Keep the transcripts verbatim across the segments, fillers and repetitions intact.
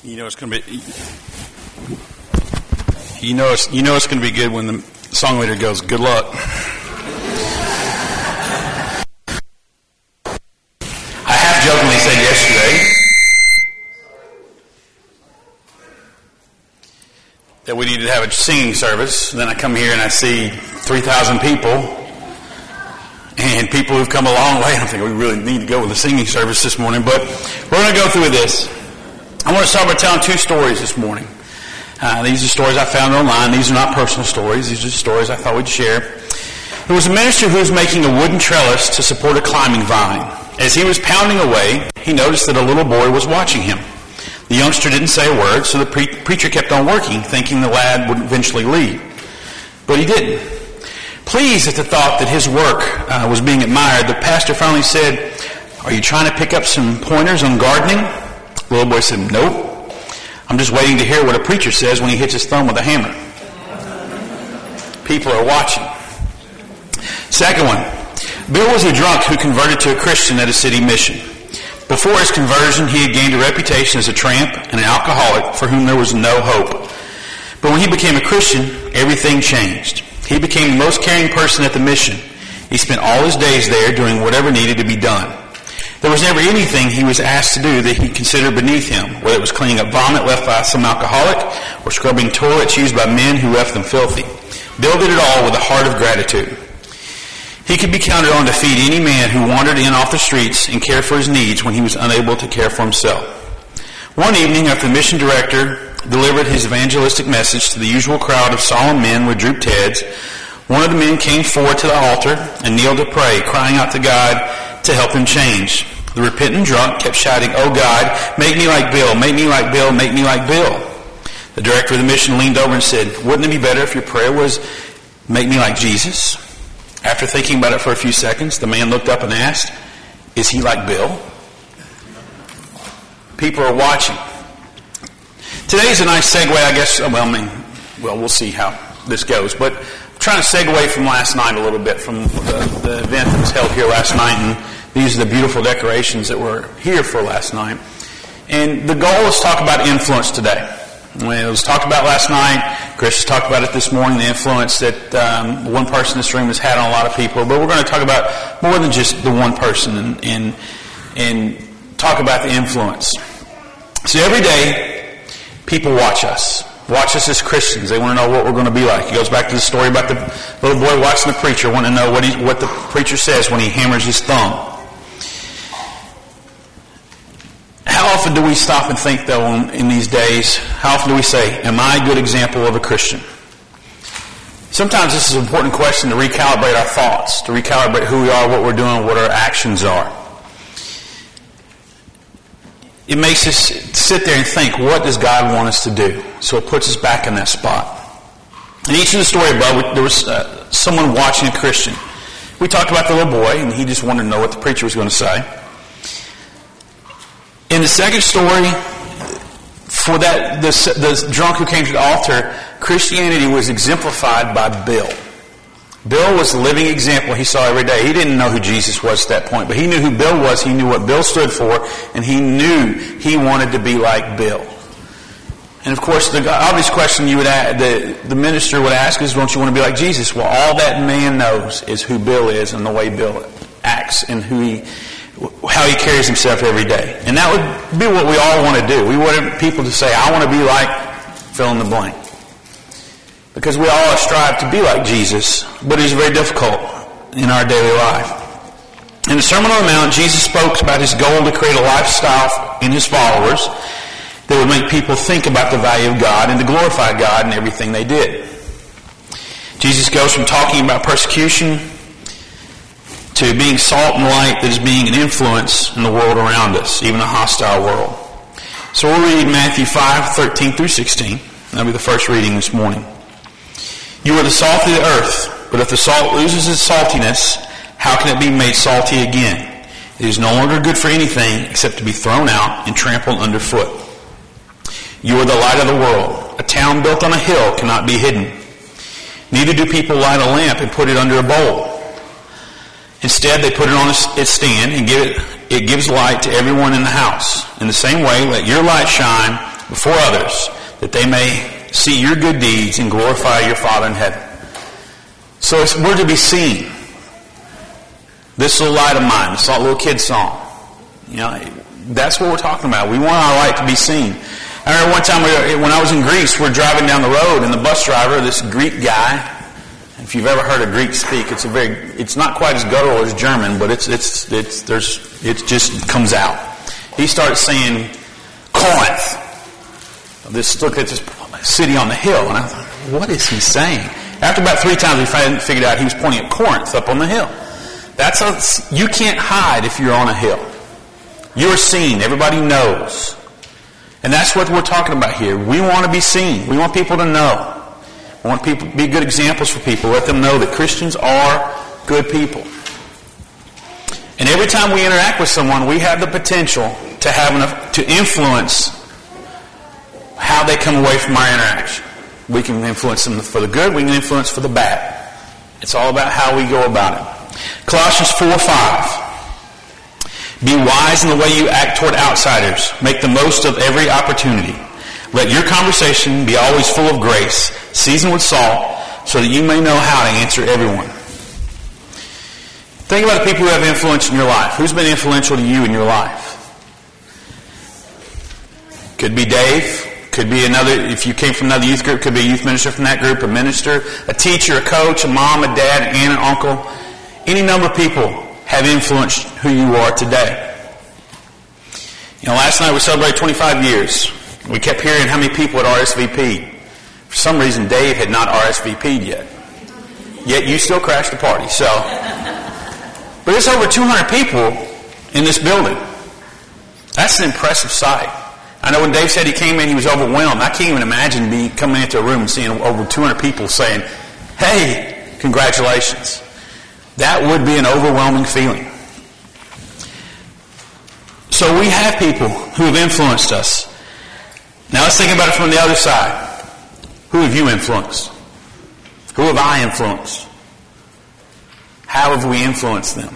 You know it's going to be. You know it's you know it's going to be good when the song leader goes, "Good luck." I half jokingly said yesterday that we needed to have a singing service. Then I come here and I see three thousand people, and people who've come a long way. I don't think we really need to go with the singing service this morning, but we're going to go through this. I want to start by telling two stories this morning. Uh, these are stories I found online. These are not personal stories. These are stories I thought we'd share. There was a minister who was making a wooden trellis to support a climbing vine. As he was pounding away, he noticed that a little boy was watching him. The youngster didn't say a word, so the pre- preacher kept on working, thinking the lad would eventually leave. But he didn't. Pleased at the thought that his work uh, was being admired, the pastor finally said, "Are you trying to pick up some pointers on gardening?" The little boy said, "Nope. I'm just waiting to hear what a preacher says when he hits his thumb with a hammer." People are watching. Second one. Bill was a drunk who converted to a Christian at a city mission. Before his conversion, he had gained a reputation as a tramp and an alcoholic for whom there was no hope. But when he became a Christian, everything changed. He became the most caring person at the mission. He spent all his days there doing whatever needed to be done. There was never anything he was asked to do that he considered beneath him, whether it was cleaning up vomit left by some alcoholic or scrubbing toilets used by men who left them filthy. Bill did it all with a heart of gratitude. He could be counted on to feed any man who wandered in off the streets and care for his needs when he was unable to care for himself. One evening, after the mission director delivered his evangelistic message to the usual crowd of solemn men with drooped heads, one of the men came forward to the altar and kneeled to pray, crying out to God to help him change. The repentant drunk kept shouting, "Oh God, make me like Bill, make me like Bill, make me like Bill." The director of the mission leaned over and said, "Wouldn't it be better if your prayer was, make me like Jesus?" After thinking about it for a few seconds, the man looked up and asked, "Is he like Bill?" People are watching. Today's a nice segue, I guess. Well, I mean, well, we'll see how this goes. But I'm trying to segue from last night a little bit, from the, the event that was held here last night. And these are the beautiful decorations that were here for last night. And the goal is to talk about influence today. When it was talked about last night, Chris has talked about it this morning, the influence that um, one person in this room has had on a lot of people. But we're going to talk about more than just the one person and, and, and talk about the influence. So every day, people watch us. Watch us as Christians. They want to know what we're going to be like. It goes back to the story about the little boy watching the preacher, wanting to know what, he, what the preacher says when he hammers his thumb. How often do we stop and think, though, in these days, how often do we say, am I a good example of a Christian? Sometimes this is an important question to recalibrate our thoughts, to recalibrate who we are, what we're doing, what our actions are. It makes us sit there and think, what does God want us to do? So it puts us back in that spot. In each of the story above, there was uh, someone watching a Christian. We talked about the little boy, and he just wanted to know what the preacher was going to say. In the second story, for that the, the drunk who came to the altar, Christianity was exemplified by Bill. Bill was the living example he saw every day. He didn't know who Jesus was at that point, but he knew who Bill was. He knew what Bill stood for, and he knew he wanted to be like Bill. And of course, the obvious question you would ask, the, the minister would ask is, don't you want to be like Jesus? Well, all that man knows is who Bill is and the way Bill acts and who he, how he carries himself every day. And that would be what we all want to do. We want people to say, I want to be like fill in the blank. Because we all strive to be like Jesus, but it's very difficult in our daily life. In the Sermon on the Mount, Jesus spoke about his goal to create a lifestyle in his followers that would make people think about the value of God and to glorify God in everything they did. Jesus goes from talking about persecution to being salt and light that is being an influence in the world around us, even a hostile world. So we'll read Matthew five, thirteen through sixteen. That'll be the first reading this morning. You are the salt of the earth, but if the salt loses its saltiness, how can it be made salty again? It is no longer good for anything except to be thrown out and trampled underfoot. You are the light of the world. A town built on a hill cannot be hidden. Neither do people light a lamp and put it under a bowl. Instead, they put it on its stand and give it, it gives light to everyone in the house. In the same way, let your light shine before others, that they may see your good deeds and glorify your Father in heaven. So it's, we're to be seen. This little light of mine, this little kid song. You know, that's what we're talking about. We want our light to be seen. I remember one time we were, when I was in Greece, we're driving down the road, and the bus driver, this Greek guy, if you've ever heard a Greek speak, it's a very, it's not quite as guttural as German, but it's, it's, it's, there's, it just comes out. He started saying, Corinth. This, look at this city on the hill. And I thought, what is he saying? After about three times, we finally figured out he was pointing at Corinth up on the hill. That's a, you can't hide if you're on a hill. You're seen. Everybody knows. And that's what we're talking about here. We want to be seen. We want people to know. We want people to be good examples for people. Let them know that Christians are good people. And every time we interact with someone, we have the potential to have enough, to influence how they come away from our interaction. We can influence them for the good. We can influence for the bad. It's all about how we go about it. Colossians four five. Be wise in the way you act toward outsiders. Make the most of every opportunity. Let your conversation be always full of grace, seasoned with salt, so that you may know how to answer everyone. Think about the people who have influence in your life. Who's been influential to you in your life? Could be Dave. Could be another, if you came from another youth group, could be a youth minister from that group, a minister, a teacher, a coach, a mom, a dad, an aunt, an uncle. Any number of people have influenced who you are today. You know, last night we celebrated twenty-five years. We kept hearing how many people had R S V P'd. For some reason, Dave had not R S V P'd yet. Yet you still crashed the party. So, but it's over two hundred people in this building. That's an impressive sight. I know when Dave said he came in, he was overwhelmed. I can't even imagine being coming into a room and seeing over two hundred people saying, "Hey, congratulations." That would be an overwhelming feeling. So we have people who have influenced us. Now let's think about it from the other side. Who have you influenced? Who have I influenced? How have we influenced them?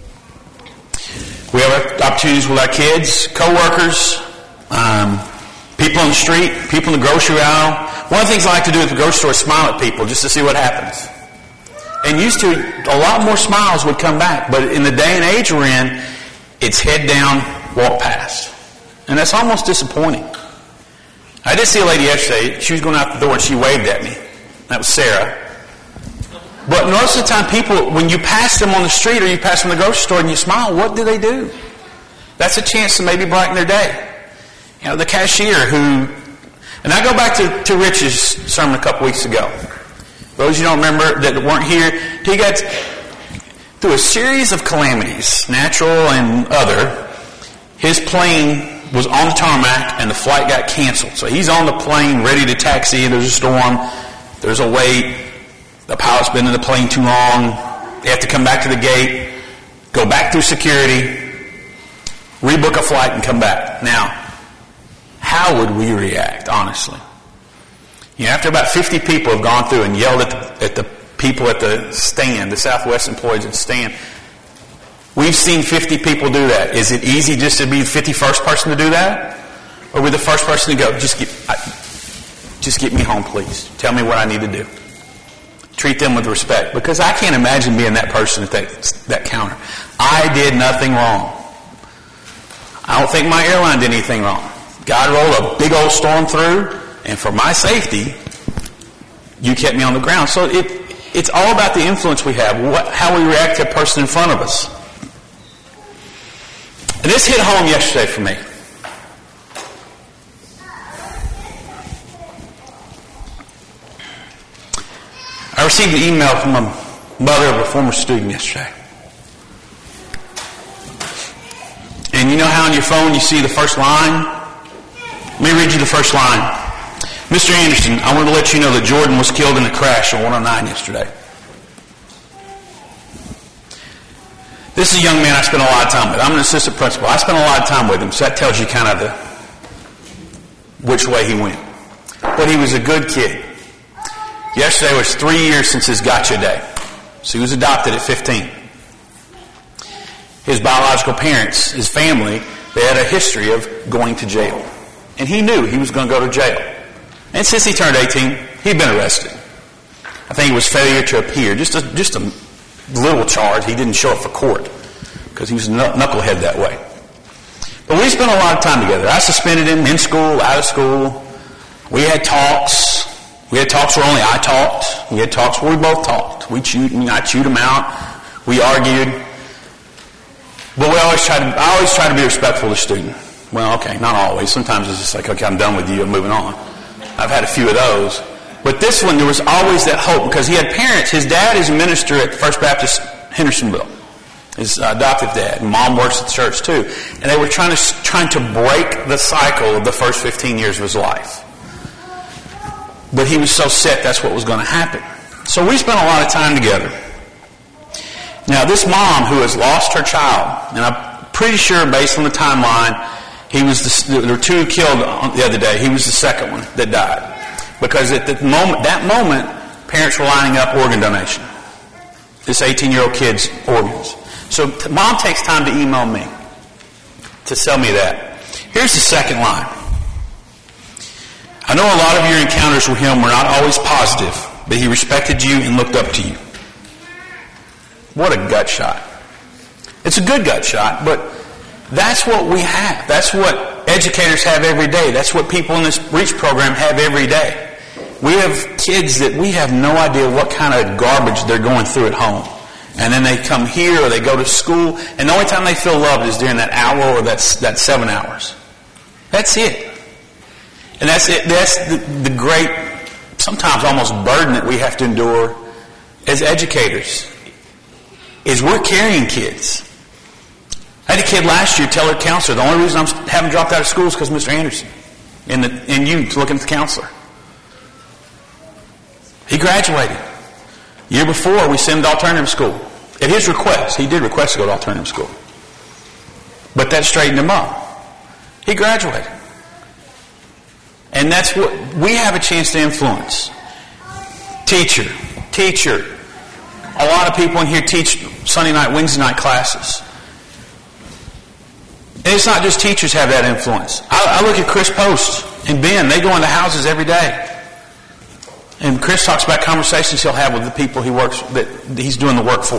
We have opportunities with our kids, co-workers, um, people on the street, people in the grocery aisle. One of the things I like to do at the grocery store is smile at people just to see what happens. And used to, a lot more smiles would come back. But in the day and age we're in, it's head down, walk past. And that's almost disappointing. I did see a lady yesterday. She was going out the door and she waved at me. That was Sarah. But most of the time people, when you pass them on the street or you pass them in the grocery store and you smile, what do they do? That's a chance to maybe brighten their day. You know, the cashier who, and I go back to, to Rich's sermon a couple weeks ago. Those you don't remember that weren't here, he got through a series of calamities, natural and other. His plane was on the tarmac and the flight got canceled. So he's on the plane ready to taxi. There's a storm. There's a wait. The pilot's been in the plane too long. They have to come back to the gate, go back through security, rebook a flight and come back. Now, how would we react, honestly? You know, after about fifty people have gone through and yelled at the, at the people at the stand, the Southwest employees at the stand, we've seen fifty people do that. Is it easy just to be the fifty-first person to do that? Or be the first person to go, just get, I, just get me home, please. Tell me what I need to do. Treat them with respect. Because I can't imagine being that person at that, that counter. I did nothing wrong. I don't think my airline did anything wrong. God rolled a big old storm through, and for my safety, you kept me on the ground. So it, it's all about the influence we have, what, how we react to a person in front of us. And this hit home yesterday for me. I received an email from a mother of a former student yesterday. And you know how on your phone you see the first line? Let me read you the first line. Mister Anderson, I want to let you know that Jordan was killed in a crash on one oh nine yesterday. This is a young man I spent a lot of time with. I'm an assistant principal. I spent a lot of time with him, so that tells you kind of the which way he went. But he was a good kid. Yesterday was three years since his gotcha day. So he was adopted at fifteen. His biological parents, his family, they had a history of going to jail. And he knew he was going to go to jail. And since he turned eighteen, he'd been arrested. I think it was failure to appear. Just a, just a little charge. He didn't show up for court because he was a knucklehead that way. But we spent a lot of time together. I suspended him in school, out of school. We had talks. We had talks where only I talked. We had talks where we both talked. We chewed, I chewed him out. We argued. But we always try to, I always try to be respectful to the student. Well, okay, not always. Sometimes it's just like, okay, I'm done with you, I'm moving on. I've had a few of those. But this one, there was always that hope because he had parents. His dad is a minister at First Baptist Hendersonville. His adoptive dad. Mom works at the church too. And they were trying to, trying to break the cycle of the first fifteen years of his life. But he was so set that's what was going to happen. So we spent a lot of time together. Now this mom who has lost her child, and I'm pretty sure based on the timeline, he was the, there were two killed the other day. He was the second one that died. Because at the moment, that moment, parents were lining up organ donation. This eighteen-year-old kid's organs. So mom takes time to email me to tell me that. Here's the second line. I know a lot of your encounters with him were not always positive, but he respected you and looked up to you. What a gut shot. It's a good gut shot, but that's what we have. That's what educators have every day. That's what people in this REACH program have every day. We have kids that we have no idea what kind of garbage they're going through at home. And then they come here or they go to school, and the only time they feel loved is during that hour or that, that seven hours. That's it. And that's it. That's the, the great, sometimes almost burden that we have to endure as educators, is we're carrying kids. I had a kid last year tell her counselor, the only reason I haven't dropped out of school is because Mister Anderson and, the, and you looking at the counselor. He graduated. Year before, we sent him to alternative school. At his request, he did request to go to alternative school. But that straightened him up. He graduated. And that's what we have a chance to influence. Teacher, teacher. A lot of people in here teach Sunday night, Wednesday night classes. And it's not just teachers have that influence. I, I look at Chris Post and Ben. They go into houses every day. And Chris talks about conversations he'll have with the people he works that he's doing the work for.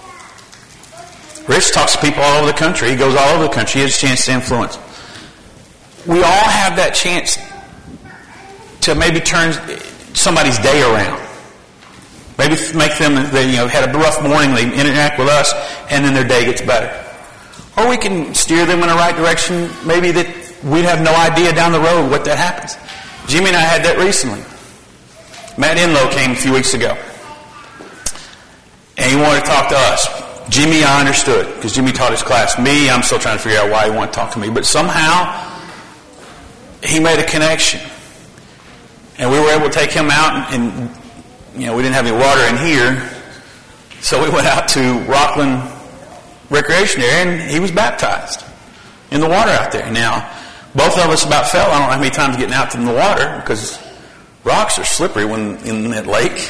Rich talks to people all over the country. He goes all over the country. He has a chance to influence. We all have that chance to maybe turn somebody's day around. Maybe make them, they, you know, had a rough morning, they interact with us, and then their day gets better. Or we can steer them in the right direction, maybe that we'd have no idea down the road what that happens. Jimmy and I had that recently. Matt Enlow came a few weeks ago. And he wanted to talk to us. Jimmy, I understood, because Jimmy taught his class. Me, I'm still trying to figure out why he wanted to talk to me. But somehow, he made a connection. And we were able to take him out, and, and you know, we didn't have any water in here. So we went out to Rockland Recreation Area, and he was baptized in the water out there. Now, both of us about fell. I don't know how many times getting out in the water, because rocks are slippery when in that lake.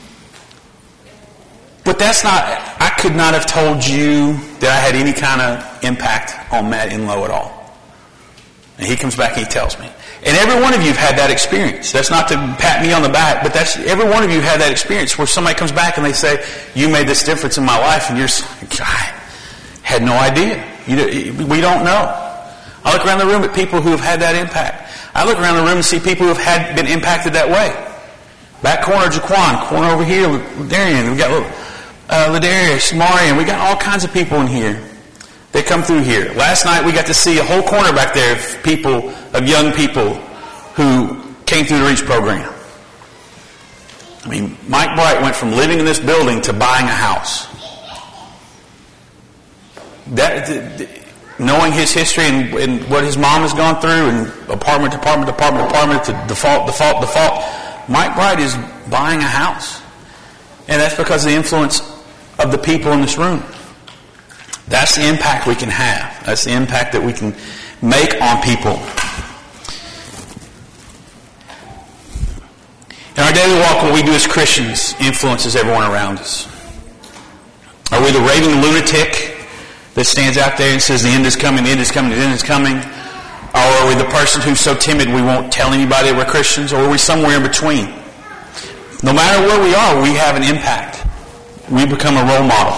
But that's not, I could not have told you that I had any kind of impact on Matt Enlow at all. And he comes back and he tells me. And every one of you have had that experience. That's not to pat me on the back, but that's, every one of you had that experience where somebody comes back and they say, you made this difference in my life, and you're like, I had no idea. You, we don't know. I look around the room at people who have had that impact. I look around the room and see people who have had been impacted that way. Back corner, Jaquan. Corner over here, Darian. We got uh, Ladarius, Marion. We got all kinds of people in here. They come through here. Last night we got to see a whole corner back there of people, of young people who came through the REACH program. I mean, Mike Bright went from living in this building to buying a house. That, th- th- knowing his history and, and what his mom has gone through, and apartment, apartment, apartment, apartment, to default, default, default, Mike Bright is buying a house. And that's because of the influence of the people in this room. That's the impact we can have. That's the impact that we can make on people. In our daily walk, what we do as Christians influences everyone around us. Are we the raving lunatic that stands out there and says the end is coming, the end is coming, the end is coming? Or are we the person who's so timid we won't tell anybody that we're Christians? Or are we somewhere in between? No matter where we are, we have an impact. We become a role model.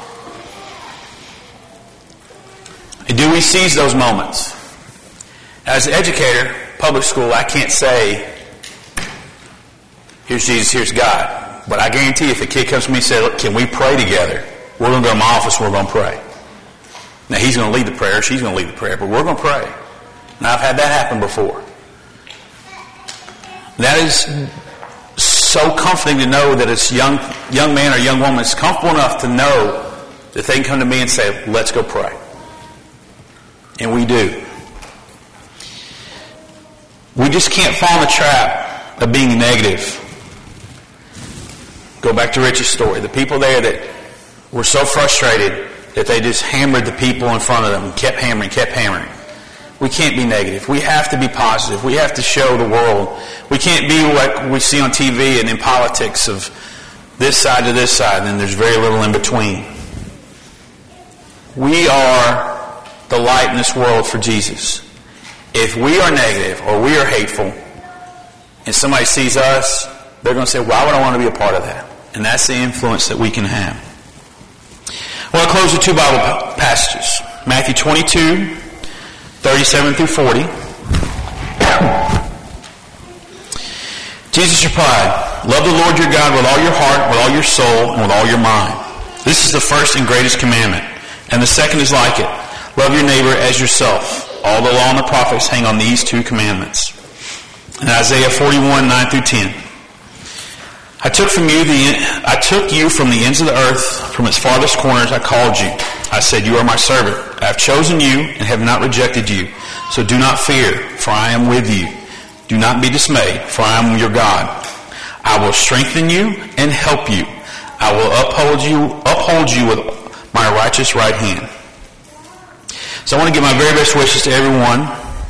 And do we seize those moments? As an educator, public school, I can't say, here's Jesus, here's God. But I guarantee if a kid comes to me and says, look, can we pray together? We're going to go to my office and we're going to pray. Now, he's going to lead the prayer, she's going to lead the prayer, but we're going to pray. And I've had that happen before. That is so comforting to know that it's young young man or young woman is comfortable enough to know that they can come to me and say, let's go pray. And we do. We just can't fall in the trap of being negative. Go back to Rich's story. The people there that were so frustrated that they just hammered the people in front of them and kept hammering, kept hammering. We can't be negative. We have to be positive. We have to show the world. We can't be like we see on T V and in politics of this side to this side, and there's very little in between. We are the light in this world for Jesus. If we are negative or we are hateful and somebody sees us, they're going to say, why would I want to be a part of that? And that's the influence that we can have. I want to close with two Bible passages. Matthew twenty-two, thirty-seven through forty. Jesus replied, love the Lord your God with all your heart, with all your soul, and with all your mind. This is the first and greatest commandment. And the second is like it. Love your neighbor as yourself. All the law and the prophets hang on these two commandments. In Isaiah forty-one, nine through ten. I took from you the I took you from the ends of the earth, from its farthest corners I called you. I said, you are my servant. I have chosen you and have not rejected you. So do not fear, for I am with you. Do not be dismayed, for I am your God. I will strengthen you and help you. I will uphold you, uphold you with my righteous right hand. So I want to give my very best wishes to everyone.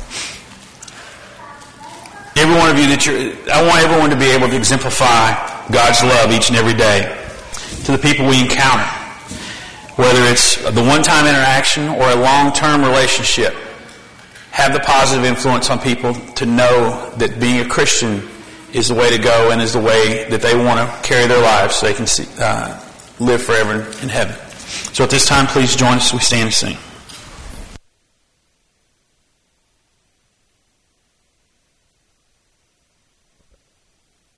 Every one of you that you're, I want everyone to be able to exemplify God's love each and every day to the people we encounter. Whether it's the one-time interaction or a long-term relationship, have the positive influence on people to know that being a Christian is the way to go and is the way that they want to carry their lives so they can see, uh, live forever in heaven. So at this time, please join us as we stand and sing.